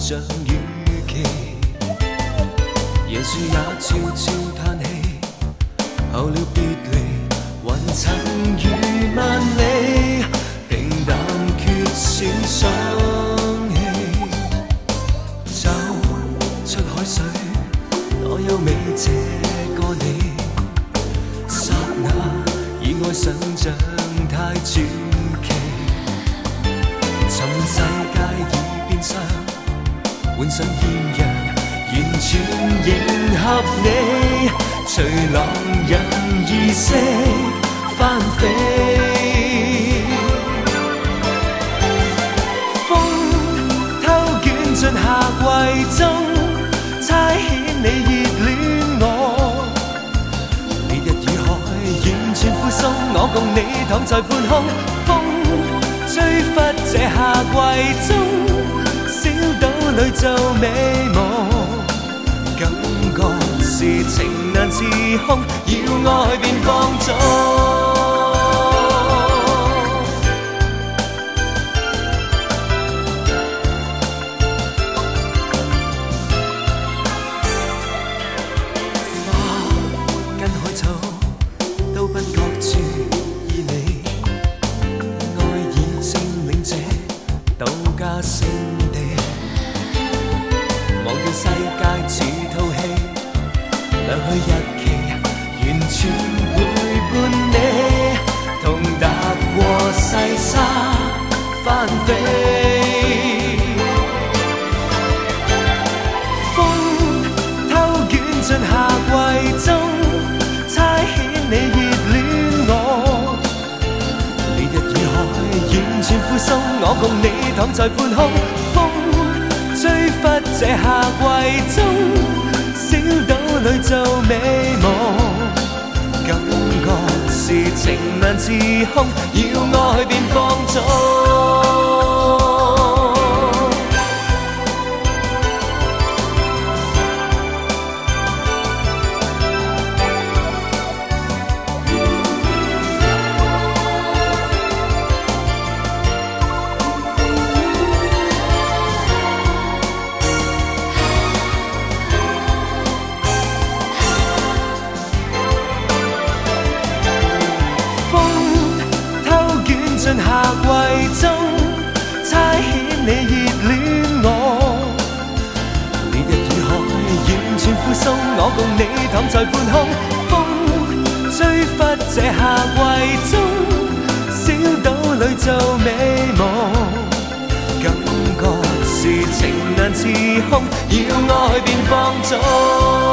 像預期，椰樹也悄悄嘆氣，候了別離，雲層如萬里，平淡缺少想氣，走出海水，我優美這個你，剎那以愛想像太傳奇，尋世界已變相，換上豔陽，完全迎合你，隨浪任意識翻飛，風偷捲進夏季中，差遣你熱戀我，烈日與海完全附送，我共你躺在半空，風吹拂這夏季中，小島裏做美夢，感覺是情難自控，要愛便放縱。聖地，忘掉世界似套戲，兩去日期，完全陪伴你，同踏過細沙翻飛，風偷捲進夏季中，差遣你熱戀我，烈日與海完全附送，我共你躺在半空，風吹拂這夏季中，小島裏做美夢，感覺是情難自控，要愛便放縱。夏季中，差遣你熱戀我，烈日與海完全附送，我共你躺在半空，風吹拂這夏季中，小島裏做美夢，感覺是情難自控，要愛便放縱。